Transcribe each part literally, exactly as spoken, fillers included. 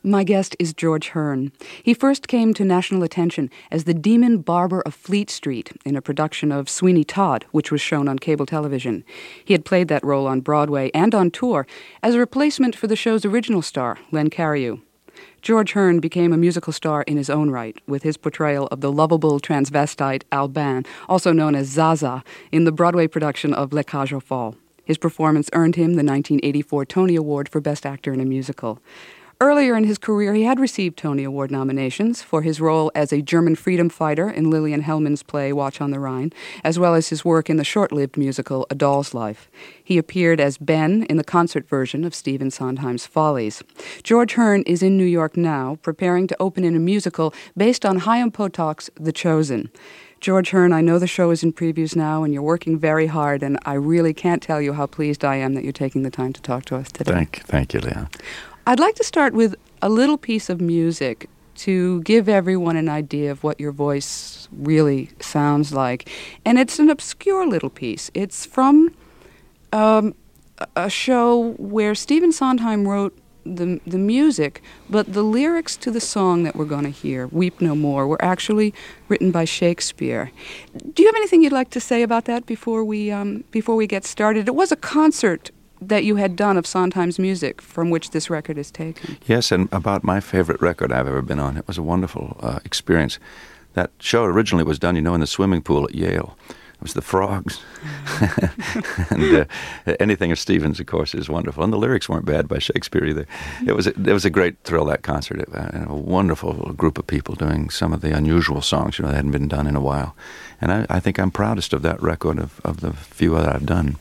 My guest is George Hearn. He first came to national attention as the demon barber of Fleet Street in a production of Sweeney Todd, which was shown on cable television. He had played that role on Broadway and on tour as a replacement for the show's original star, Len Cariou. George Hearn became a musical star in his own right with his portrayal of the lovable transvestite Albin, also known as Zaza, in the Broadway production of Les Cages au Fall. His performance earned him the nineteen eighty-four Tony Award for Best Actor in a Musical. Earlier in his career, he had received Tony Award nominations for his role as a German freedom fighter in Lillian Hellman's play Watch on the Rhine, as well as his work in the short-lived musical A Doll's Life. He appeared as Ben in the concert version of Stephen Sondheim's Follies. George Hearn is in New York now, preparing to open in a musical based on Chaim Potok's The Chosen. George Hearn, I know the show is in previews now, and you're working very hard, and I really can't tell you how pleased I am that you're taking the time to talk to us today. Thank, thank you, Leah. I'd like to start with a little piece of music to give everyone an idea of what your voice really sounds like. And it's an obscure little piece. It's from um, a show where Stephen Sondheim wrote the the music, but the lyrics to the song that we're going to hear, Weep No More, were actually written by Shakespeare. Do you have anything you'd like to say about that before we um, before we get started? It was a concert that you had done of Sondheim's music, from which this record is taken. Yes, and about my favorite record I've ever been on. It was a wonderful uh, experience. That show originally was done, you know, in the swimming pool at Yale. It was the Frogs. and uh, anything of Stevens, of course, is wonderful. And the lyrics weren't bad by Shakespeare either. It was a, it was a great thrill, that concert. It, uh, a wonderful group of people doing some of the unusual songs, you know, that hadn't been done in a while. And I, I think I'm proudest of that record of, of the few that I've done.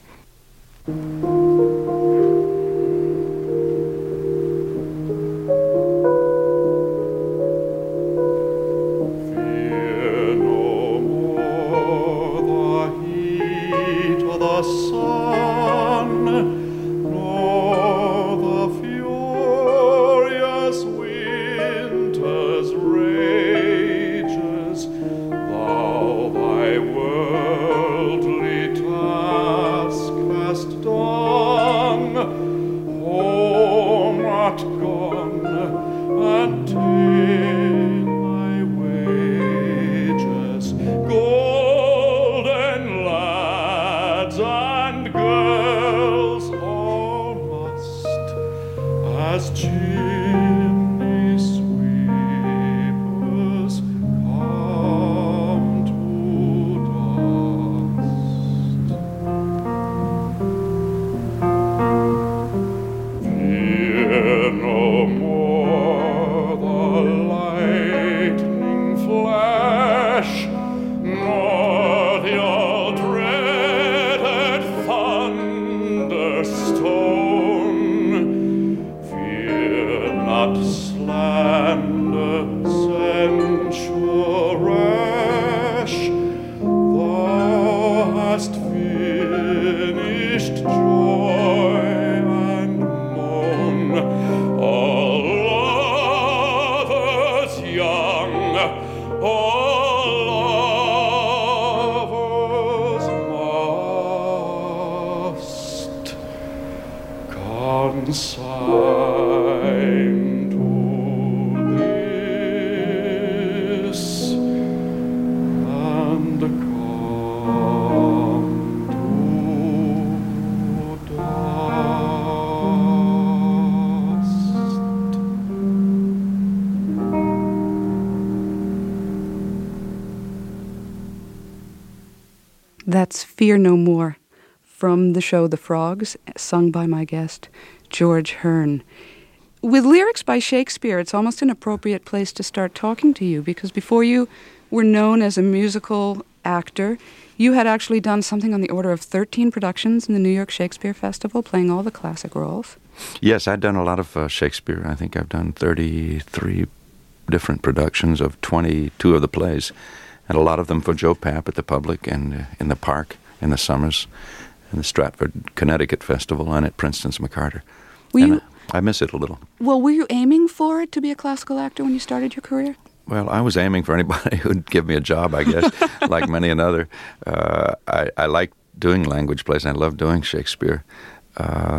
That's Fear No More, from the show The Frogs, sung by my guest, George Hearn. With lyrics by Shakespeare, it's almost an appropriate place to start talking to you, because before you were known as a musical actor, you had actually done something on the order of thirteen productions in the New York Shakespeare Festival, playing all the classic roles. Yes, I've done a lot of uh, Shakespeare. I think I've done thirty-three different productions of twenty-two of the plays, and a lot of them for Joe Papp at the Public and uh, in the Park in the summers, in the Stratford, Connecticut Festival, and at Princeton's McCarter. Were and you, I, I miss it a little. Well, were you aiming for it to be a classical actor when you started your career? Well, I was aiming for anybody who'd give me a job, I guess, like many another. Uh, I, I like doing language plays, and I love doing Shakespeare. Uh,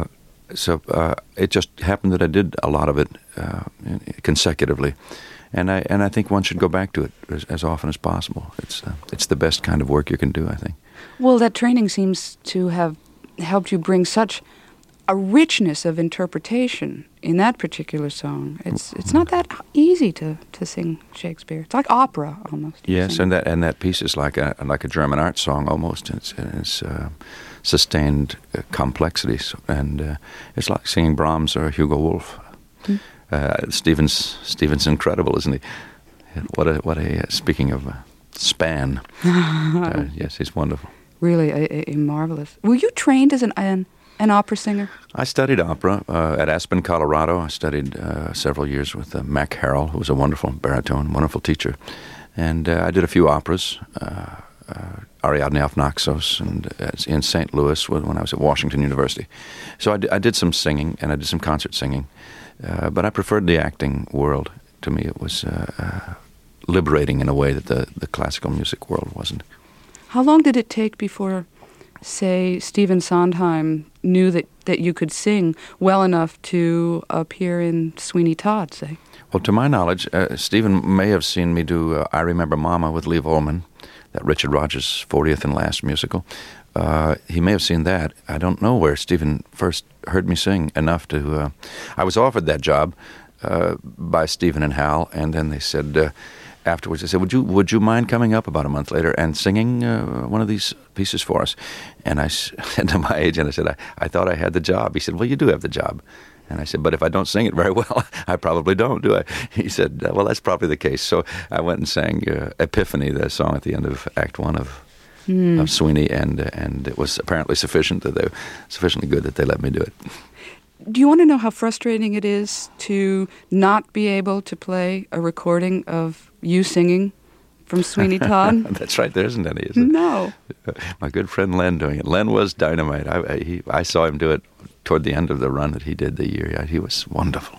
so uh, it just happened that I did a lot of it uh, consecutively, and I and I think one should go back to it as, as often as possible. It's uh, it's the best kind of work you can do, I think. Well, that training seems to have helped you bring such a richness of interpretation in that particular song. It's it's not that easy to, to sing Shakespeare. It's like opera almost. Yes, and that and that piece is like a like a German art song almost. It's it's uh, sustained uh, complexities, and uh, it's like singing Brahms or Hugo Wolf. Hmm. Uh, Stevens Stevens incredible, isn't he? What a what a uh, speaking of uh, span. uh, yes, he's wonderful. Really, a, a marvelous. Were you trained as an an, an opera singer? I studied opera uh, at Aspen, Colorado. I studied uh, several years with uh, Mac Harrell, who was a wonderful baritone, wonderful teacher, and uh, I did a few operas. Uh, uh, Ariadne auf Naxos, and uh, in Saint Louis when I was at Washington University. So I, d- I did some singing, and I did some concert singing, uh, but I preferred the acting world. To me, it was uh, uh, liberating in a way that the, the classical music world wasn't. How long did it take before, say, Stephen Sondheim knew that, that you could sing well enough to appear in Sweeney Todd, say? Well, to my knowledge, uh, Stephen may have seen me do uh, I Remember Mama with Liv Ullmann, that Richard Rodgers' fortieth and last musical. Uh, he may have seen that. I don't know where Stephen first heard me sing enough to... Uh, I was offered that job uh, by Stephen and Hal, and then they said... Uh, Afterwards, I said, would you would you mind coming up about a month later and singing uh, one of these pieces for us? And I said to my agent, I said, I, I thought I had the job. He said, well, you do have the job. And I said, but if I don't sing it very well, I probably don't, do I? He said, well, that's probably the case. So I went and sang uh, Epiphany, the song at the end of Act One of mm. of Sweeney, and uh, and it was apparently sufficient that they sufficiently good that they let me do it. Do you want to know how frustrating it is to not be able to play a recording of you singing from Sweeney Todd? That's right, there isn't any, is it? No. My good friend Len doing it. Len was dynamite. I, I, he, I saw him do it toward the end of the run that he did the year. He was wonderful.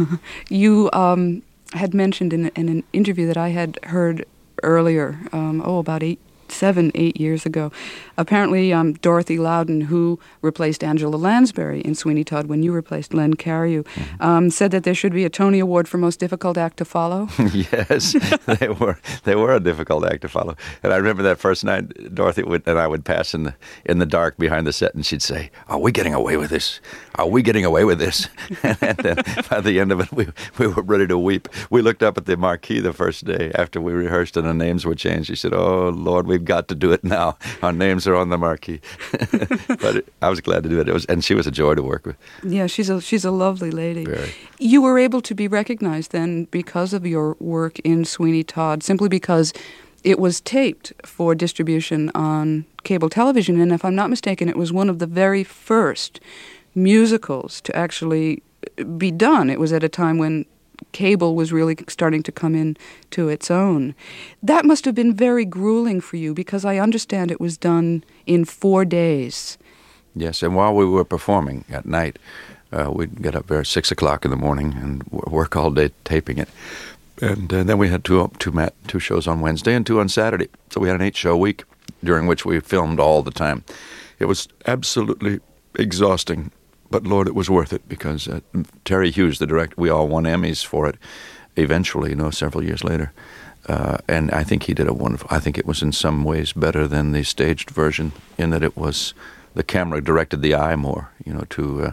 You um, had mentioned in, in an interview that I had heard earlier, um, oh, about eight, seven, eight years ago. Apparently, um, Dorothy Loudon, who replaced Angela Lansbury in Sweeney Todd when you replaced Len Cariou, mm-hmm. um, said that there should be a Tony Award for most difficult act to follow. Yes, they were they were a difficult act to follow. And I remember that first night, Dorothy would, and I would pass in the in the dark behind the set, and she'd say, "Are we getting away with this? Are we getting away with this?" And then by the end of it, we we were ready to weep. We looked up at the marquee the first day after we rehearsed, and the names were changed. She said, "Oh Lord, we've got to do it now. Our names are on the marquee." But it, I was glad to do it. It was, and she was a joy to work with. Yeah, she's a she's a lovely lady. Very. You were able to be recognized then because of your work in Sweeney Todd, simply because it was taped for distribution on cable television, and if I'm not mistaken, it was one of the very first musicals to actually be done. It was at a time when cable was really starting to come in to its own. That must have been very grueling for you, because I understand it was done in four days. Yes, and while we were performing at night, uh, we'd get up there at six o'clock in the morning and work all day taping it. And uh, then we had two two, mat, two shows on Wednesday and two on Saturday. So we had an eight-show week during which we filmed all the time. It was absolutely exhausting. But, Lord, it was worth it, because uh, Terry Hughes, the director, we all won Emmys for it eventually, you know, several years later. Uh, and I think he did a wonderful, I think it was in some ways better than the staged version, in that it was, the camera directed the eye more, you know, to, uh,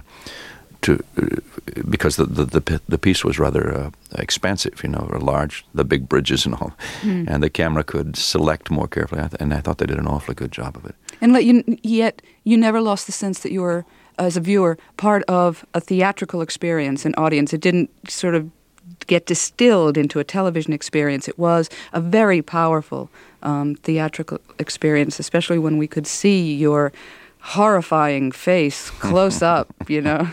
to uh, because the, the, the, the piece was rather uh, expansive, you know, or large, the big bridges and all. Mm. And the camera could select more carefully, and I thought they did an awfully good job of it. And let you, yet you never lost the sense that you were, as a viewer, part of a theatrical experience, an audience. It didn't sort of get distilled into a television experience. It was a very powerful um, theatrical experience, especially when we could see your horrifying face close up, you know.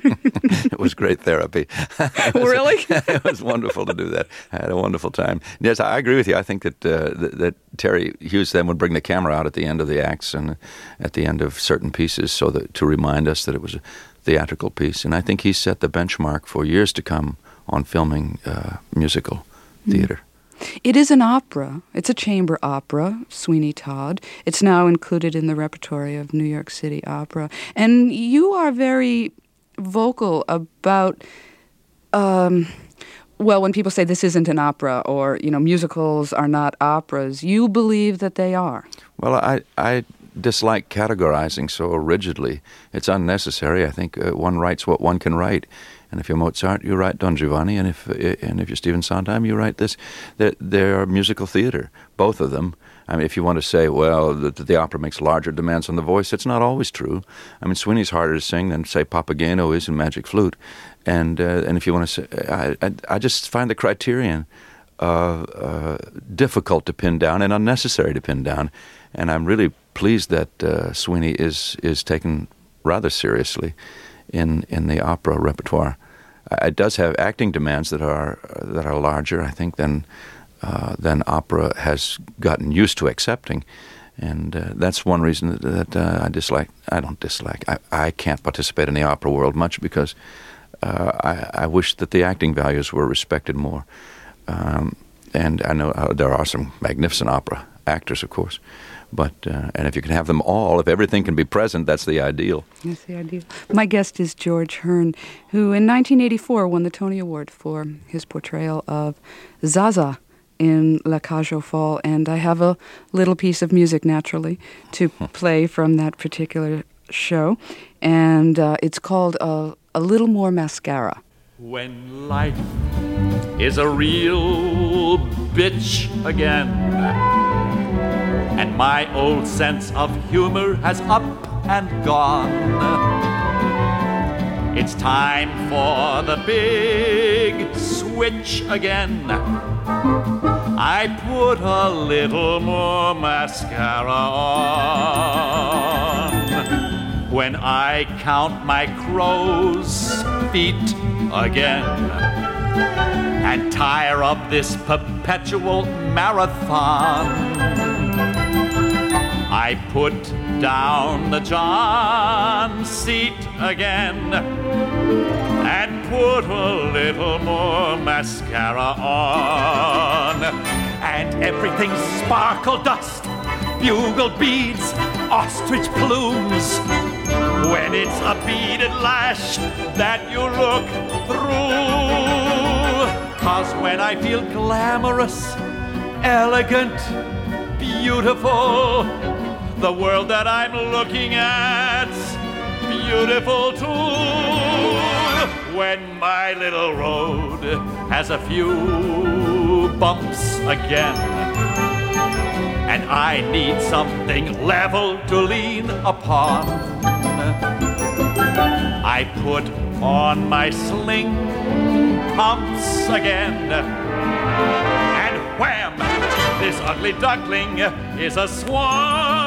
It was great therapy. It was, really? It was wonderful to do that. I had a wonderful time. Yes, I agree with you. I think that, uh, that that Terry Hughes then would bring the camera out at the end of the acts and at the end of certain pieces, so that to remind us that it was a theatrical piece. And I think he set the benchmark for years to come on filming uh, musical theater. Mm. It is an opera. It's a chamber opera, Sweeney Todd. It's now included in the repertory of New York City Opera. And you are very vocal about, um, well, when people say this isn't an opera or, you know, musicals are not operas, you believe that they are. Well, I, I dislike categorizing so rigidly. It's unnecessary. I think uh, one writes what one can write. And if you're Mozart, you write Don Giovanni, and if and if you're Stephen Sondheim, you write this. They're, they're musical theater, both of them. I mean, if you want to say, well, the, the opera makes larger demands on the voice, it's not always true. I mean, Sweeney's harder to sing than, say, Papageno is in Magic Flute. And uh, and if you want to say, I, I, I just find the criterion uh, uh, difficult to pin down and unnecessary to pin down. And I'm really pleased that uh, Sweeney is is taken rather seriously in in the opera repertoire. It does have acting demands that are that are larger, I think, than uh, than opera has gotten used to accepting, and uh, that's one reason that, that uh, I dislike. I don't dislike. I, I can't participate in the opera world much because uh, I, I wish that the acting values were respected more. Um, and I know uh, there are some magnificent opera actors, of course. But, uh, and if you can have them all, if everything can be present, that's the ideal. That's the ideal. My guest is George Hearn, who in nineteen eighty-four won the Tony Award for his portrayal of Zaza in La Cage aux Folles. And I have a little piece of music, naturally, to play from that particular show. And uh, it's called uh, A Little More Mascara. When life is a real bitch again, and my old sense of humor has up and gone, it's time for the big switch again. I put a little more mascara on when I count my crow's feet again and tire of this perpetual marathon. I put down the John seat again and put a little more mascara on. And everything's sparkle dust, bugle beads, ostrich plumes. When it's a beaded lash that you look through. 'Cause when I feel glamorous, elegant, beautiful, the world that I'm looking at's beautiful too. When my little road has a few bumps again, and I need something level to lean upon, I put on my sling pumps again, and wham! This ugly duckling is a swan.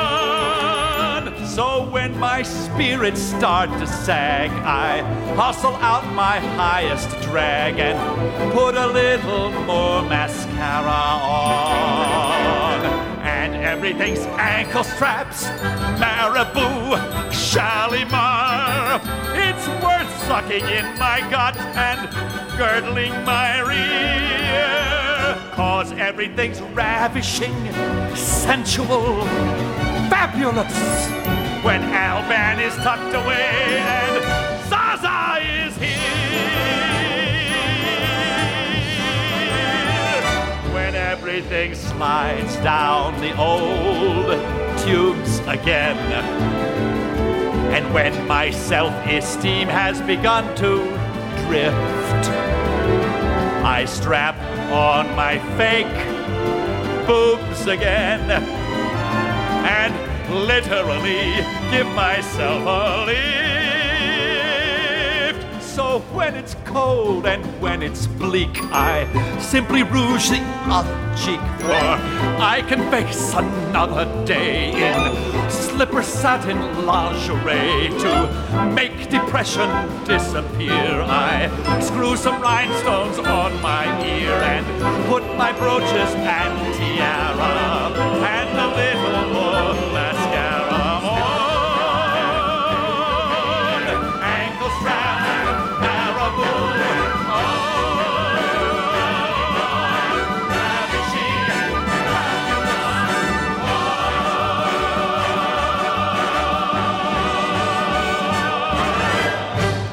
So when my spirits start to sag, I hustle out my highest drag and put a little more mascara on. And everything's ankle straps, Marabou, Shalimar. It's worth sucking in my gut and girdling my rear. 'Cause everything's ravishing, sensual, fabulous when Alban is tucked away and Zaza is here. When everything slides down the old tubes again, and when my self-esteem has begun to drift, I strap on my fake boobs again and literally give myself a lift. So when it's cold and when it's bleak, I simply rouge the other cheek, for I can face another day in slipper satin lingerie. To make depression disappear, I screw some rhinestones on my ear and put my brooches and tiara and a little more mascara on. Ankle strap, Marabou, oh, ravishing, fabulous, oh.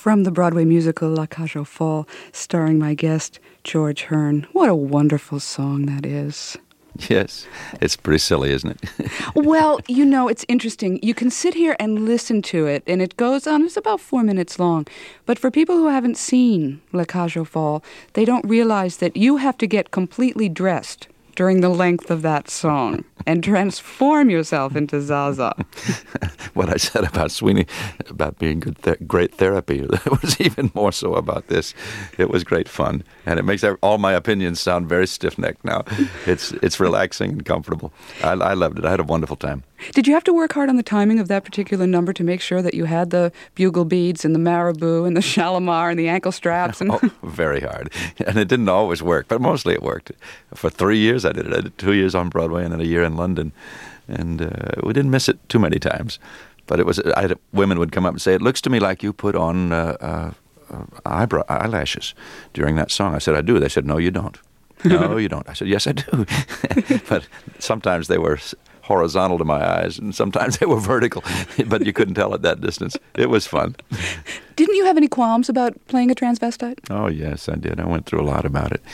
From the Broadway musical La Cage aux Folles, starring my guest, George Hearn. What a wonderful song that is. Yes, it's pretty silly, isn't it? Well, you know, it's interesting. You can sit here and listen to it, and it goes on. It's about four minutes long. But for people who haven't seen La Cage aux Folles, they don't realize that you have to get completely dressed during the length of that song and transform yourself into Zaza. What I said about Sweeney, about being good, th- great therapy, was even more so about this. It was great fun, and it makes all my opinions sound very stiff-necked now. It's it's relaxing and comfortable. I, I loved it. I had a wonderful time. Did you have to work hard on the timing of that particular number to make sure that you had the bugle beads and the marabou and the shalimar and the ankle straps? And oh, very hard. And it didn't always work, but mostly it worked. For three years I did it. I did two years on Broadway and then a year in London. And uh, we didn't miss it too many times. But it was I had, women would come up and say, "It looks to me like you put on uh, uh, uh, eyebrow eyelashes during that song." I said, "I do." They said, "No, you don't." "No, you don't." I said, "Yes, I do." But sometimes they were horizontal to my eyes, and sometimes they were vertical, but you couldn't tell at that distance. It was fun. Didn't you have any qualms about playing a transvestite? Oh, yes, I did. I went through a lot about it.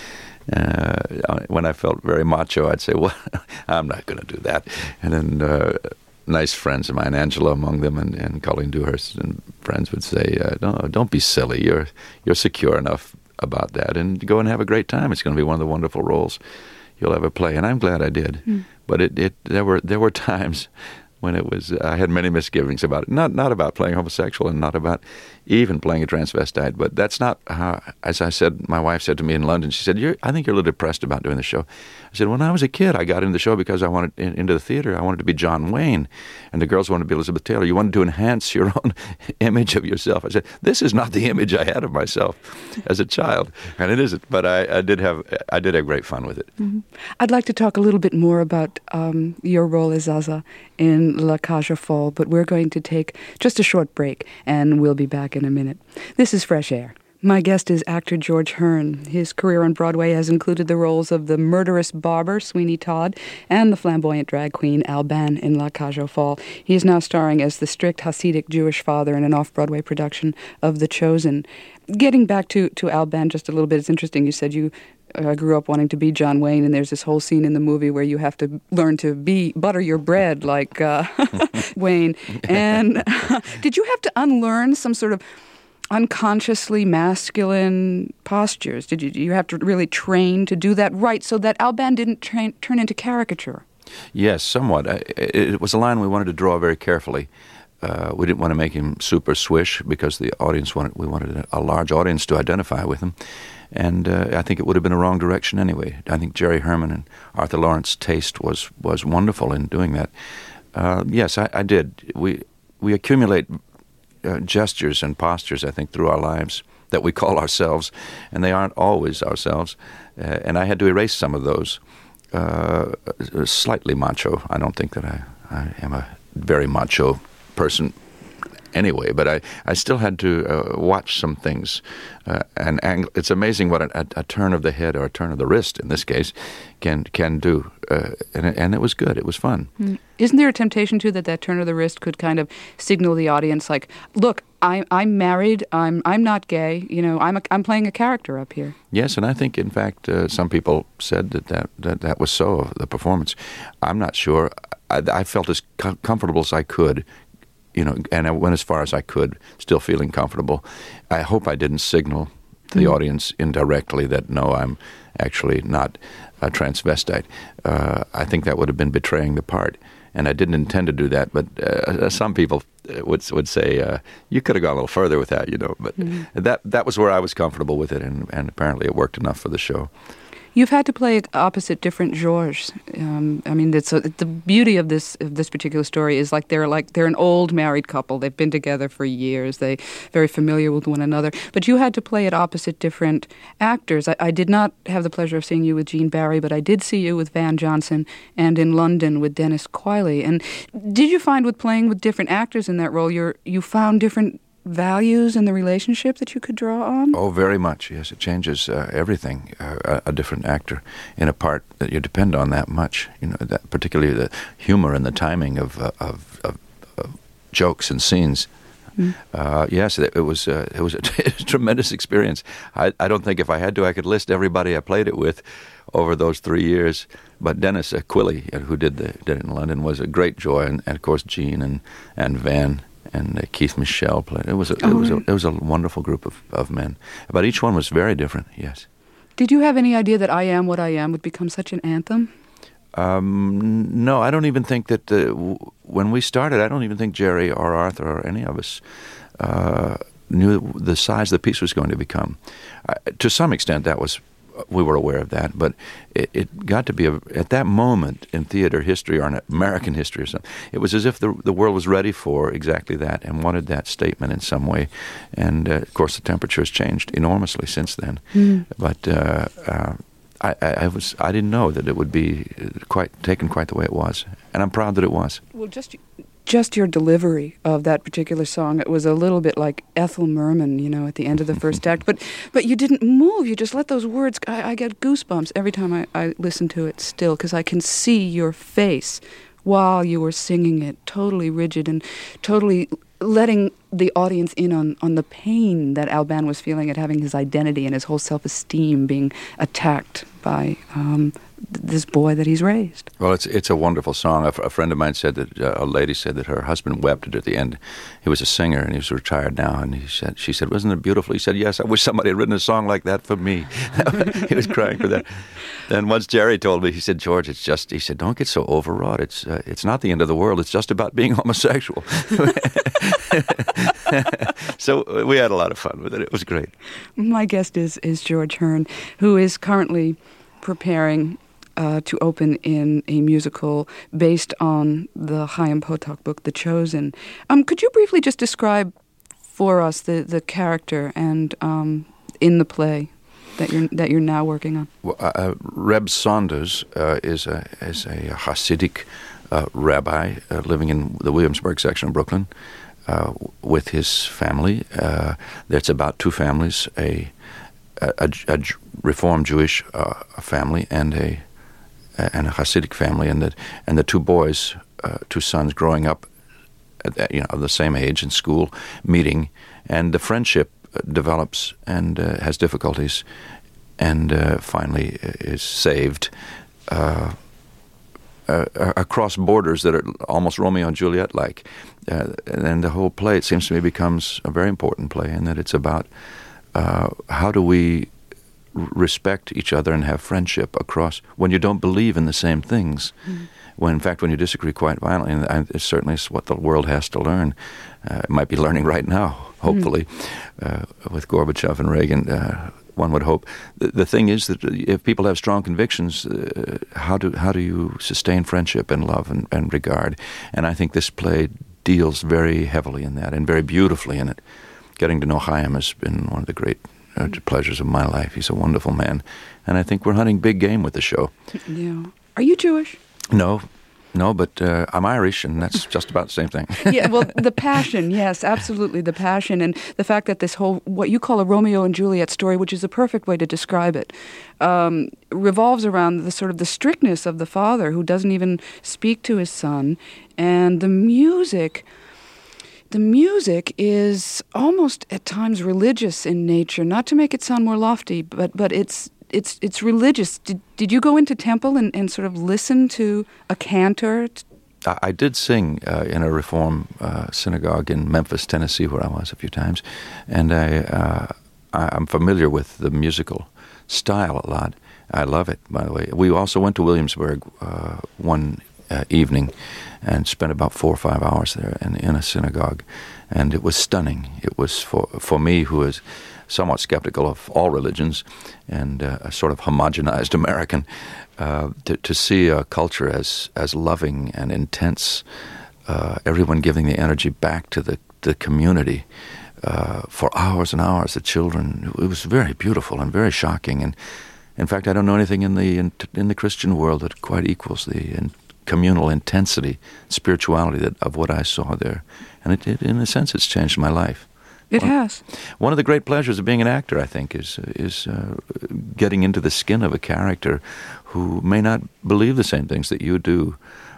Uh, when I felt very macho, I'd say, well, I'm not going to do that. And then uh, nice friends of mine, Angela among them, and, and Colleen Dewhurst and friends would say, uh, no, don't be silly. You're, you're secure enough about that, and go and have a great time. It's going to be one of the wonderful roles you'll ever play. And I'm glad I did. Mm. But it, it there were there were times when it was I had many misgivings about it. Not not about playing homosexual and not about even playing a transvestite. But that's not how. As I said, my wife said to me in London, she said, you're, "I think you're a little depressed about doing the show." I said, "When I was a kid, I got into the show because I wanted in, into the theater. I wanted to be John Wayne, and the girls wanted to be Elizabeth Taylor. You wanted to enhance your own image of yourself." I said, "This is not the image I had of myself as a child, and it isn't." But I, I did have I did have great fun with it. Mm-hmm. I'd like to talk a little bit more about um, your role as Zaza in La Cage aux Folles, but we're going to take just a short break, and we'll be back in a minute. This is Fresh Air. My guest is actor George Hearn. His career on Broadway has included the roles of the murderous barber, Sweeney Todd, and the flamboyant drag queen, Alban, in La Cage aux Folles. He is now starring as the strict Hasidic Jewish father in an off-Broadway production of The Chosen. Getting back to, to Alban just a little bit, it's interesting. You said you uh, grew up wanting to be John Wayne, and there's this whole scene in the movie where you have to learn to be butter your bread like uh, Wayne. And uh, did you have to unlearn some sort of unconsciously masculine postures? Did you, you have to really train to do that right so that Alban didn't train, turn into caricature? Yes, somewhat. I, it was a line we wanted to draw very carefully. Uh, we didn't want to make him super swish because the audience wanted we wanted a, a large audience to identify with him, and uh, I think it would have been a wrong direction anyway. I think Jerry Herman and Arthur Lawrence's taste was was wonderful in doing that. Uh, yes, I, I did. We we accumulate Uh, gestures and postures, I think, through our lives that we call ourselves, and they aren't always ourselves. Uh, and I had to erase some of those. Uh, slightly macho. I don't think that I, I am a very macho person anyway, but I, I still had to uh, watch some things. Uh, and ang- it's amazing what a, a, a turn of the head or a turn of the wrist, in this case, can can do. Uh, and, and it was good. It was fun. Mm. Isn't there a temptation, too, that that turn of the wrist could kind of signal the audience, like, look, I, I'm married, I'm I'm not gay, you know, I'm a, I'm playing a character up here? Yes, and I think, in fact, uh, some people said that that, that that was so, the performance. I'm not sure. I, I felt as com- comfortable as I could, you know, and I went as far as I could, still feeling comfortable. I hope I didn't signal to the mm. audience indirectly that, no, I'm actually not a transvestite. Uh, I think that would have been betraying the part. And I didn't intend to do that, but uh, some people would would say, uh, you could have gone a little further with that, you know. But mm-hmm. that that was where I was comfortable with it, and, and apparently it worked enough for the show. You've had to play opposite different genres. Um, I mean, it's a, the beauty of this of this particular story is like they're like they're an old married couple. They've been together for years. They're very familiar with one another. But you had to play it opposite different actors. I, I did not have the pleasure of seeing you with Gene Barry, but I did see you with Van Johnson and in London with Dennis Quiley. And did you find with playing with different actors in that role, you're you found different values in the relationship that you could draw on? Oh, very much, yes. It changes uh, everything. Uh, a, a different actor in a part that you depend on that much, you know, that particularly the humor and the timing of, uh, of, of, of jokes and scenes Mm. Uh, yes, it, it was uh, it was a tremendous experience. I, I don't think if I had to, I could list everybody I played it with over those three years. But Dennis uh, Quilley, uh, who did the did it in London, was a great joy, and, and of course Gene and and Van and uh, Keith Michelle played. It was a, it oh, was a, right. it was a wonderful group of, of men. But each one was very different. Yes. Did you have any idea that I Am What I Am would become such an anthem? Um, no, I don't even think that uh, w- when we started, I don't even think Jerry or Arthur or any of us uh, knew the size the piece was going to become. Uh, to some extent, that was we were aware of that, but it, it got to be a, at that moment in theater history or in American history or something. It was as if the the world was ready for exactly that and wanted that statement in some way. And uh, of course, the temperature has changed enormously since then. Mm. But uh, uh, I, I, I was I didn't know that it would be quite taken quite the way it was, and I'm proud that it was. Well, just. Just your delivery of that particular song, it was a little bit like Ethel Merman, you know, at the end of the first act. But but you didn't move. You just let those words... I, I get goosebumps every time I, I listen to it still, because I can see your face while you were singing it, totally rigid and totally letting the audience in on, on the pain that Alban was feeling at having his identity and his whole self-esteem being attacked by um, this boy that he's raised. Well, it's it's a wonderful song. A, a friend of mine said that, uh, a lady said that her husband wept at the end. He was a singer and he was retired now, and he said, she said, wasn't it beautiful? He said, yes, I wish somebody had written a song like that for me. He was crying for that. Then once Jerry told me, he said, George, it's just, he said, don't get so overwrought. It's uh, it's not the end of the world. It's just about being homosexual. So we had a lot of fun with it. It was great. My guest is, is George Hearn, who is currently preparing uh, to open in a musical based on the Chaim Potok book, The Chosen. Um, could you briefly just describe for us the, the character and um, in the play that you're that you're now working on? Well, uh, Reb Saunders uh, is a is a Hasidic uh, rabbi uh, living in the Williamsburg section of Brooklyn uh, with his family. Uh, there's about two families: a a, a, a Reform Jewish uh, family and a and a Hasidic family, and the and the two boys, uh, two sons, growing up, at that, you know, of the same age in school, meeting, and the friendship develops and uh, has difficulties, and uh, finally is saved uh, uh, across borders that are almost Romeo and Juliet-like. Uh, and the whole play, it seems to me, becomes a very important play in that it's about uh, how do we respect each other and have friendship across when you don't believe in the same things. Mm-hmm. When, in fact, when you disagree quite violently, and I, it certainly is what the world has to learn. Uh, it might be learning right now, hopefully, mm. uh, with Gorbachev and Reagan, uh, one would hope. The, the thing is that if people have strong convictions, uh, how do how do you sustain friendship and love and, and regard? And I think this play deals very heavily in that and very beautifully in it. Getting to know Chaim has been one of the great uh, pleasures of my life. He's a wonderful man. And I think we're hunting big game with the show. Yeah. Are you Jewish? No, no, but uh, I'm Irish, and that's just about the same thing. Yeah, well, the passion, yes, absolutely, the passion, and the fact that this whole, what you call a Romeo and Juliet story, which is a perfect way to describe it, um, revolves around the sort of the strictness of the father who doesn't even speak to his son, and the music... The music is almost at times religious in nature, not to make it sound more lofty, but but it's it's it's religious. Did did you go into temple and, and sort of listen to a cantor? I, I did sing uh, in a Reform uh, synagogue in Memphis, Tennessee, where I was a few times, and I, uh, I I'm familiar with the musical style a lot. I love it, by the way. We also went to Williamsburg uh, one uh, evening and spent about four or five hours there in, in a synagogue, and it was stunning. It was for for me, who is somewhat skeptical of all religions and uh, a sort of homogenized American, uh, to, to see a culture as as loving and intense, uh, everyone giving the energy back to the the community uh, for hours and hours. The children, it was very beautiful and very shocking. And in fact, I don't know anything in the in, in the Christian world that quite equals the in, communal intensity, spirituality that, of what I saw there. And it, it, in a sense, it's changed my life. It one, has. One of the great pleasures of being an actor, I think, is is uh, getting into the skin of a character who may not believe the same things that you do,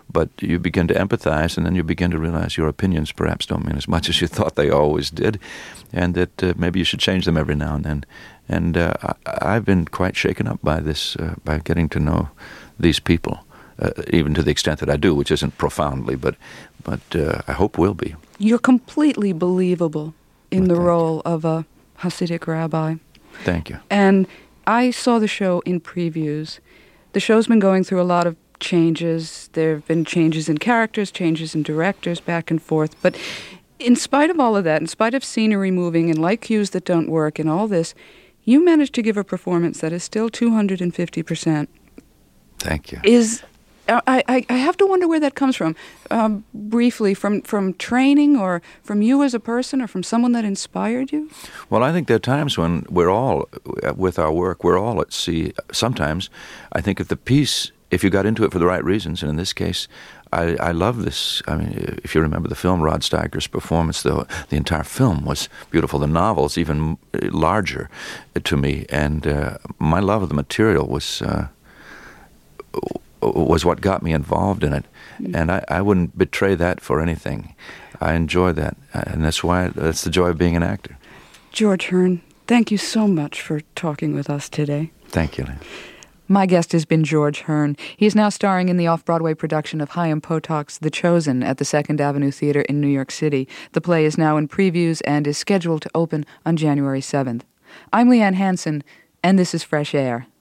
but you begin to empathize, and then you begin to realize your opinions perhaps don't mean as much as you thought they always did, and that uh, maybe you should change them every now and then. And uh, I, I've been quite shaken up by this, uh, by getting to know these people, uh, even to the extent that I do, which isn't profoundly, but but uh, I hope will be. You're completely believable in Well, the thank role of a Hasidic rabbi. Thank you. And I saw the show in previews. The show's been going through a lot of changes. There have been changes in characters, changes in directors, back and forth. But in spite of all of that, in spite of scenery moving and light cues that don't work and all this, you managed to give a performance that is still two hundred fifty percent. Thank you. Is I, I, I have to wonder where that comes from. Um, briefly, from, from training or from you as a person or from someone that inspired you? Well, I think there are times when we're all, with our work, we're all at sea. Sometimes I think if the piece, if you got into it for the right reasons, and in this case, I, I love this. I mean, if you remember the film, Rod Steiger's performance, the, the entire film was beautiful. The novel's even larger to me, and uh, my love of the material was... Uh, was what got me involved in it. And I, I wouldn't betray that for anything. I enjoy that, and that's why, that's the joy of being an actor. George Hearn, thank you so much for talking with us today. Thank you, Lynn. My guest has been George Hearn. He is now starring in the off-Broadway production of Chaim Potok's The Chosen at the Second Avenue Theater in New York City. The play is now in previews and is scheduled to open on January seventh. I'm Leanne Hansen, and this is Fresh Air.